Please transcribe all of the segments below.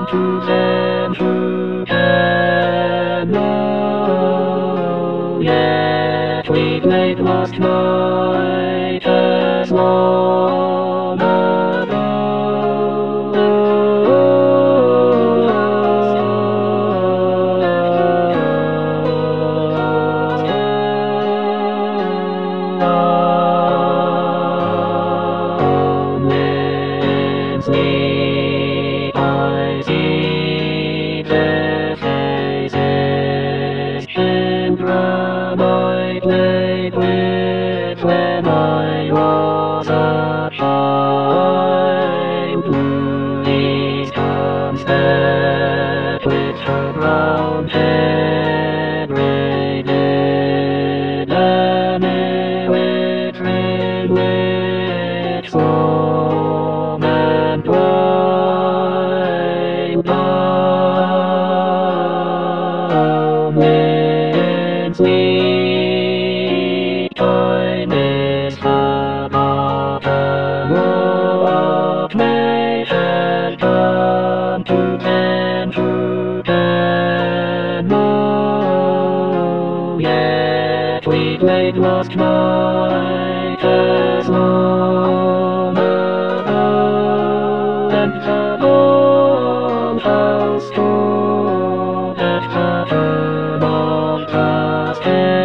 to them who can know. Yet we've made lost night as long ago. I see their faces, children I played with when I was a child. Louise comes back with her brown head braided, an illiterate witch from and sweet kindness about the what may have done to them who can know. Yet we played lost night as long ago, and the old house stood at the turn of past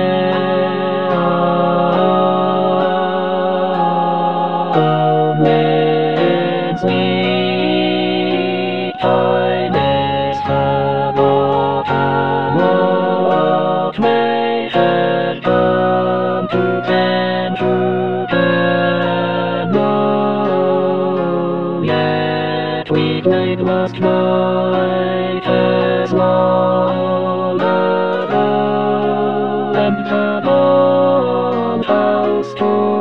sweet kindness forgotten what may have come to them who can know. Yet we played lost night as long ago, and the old house stood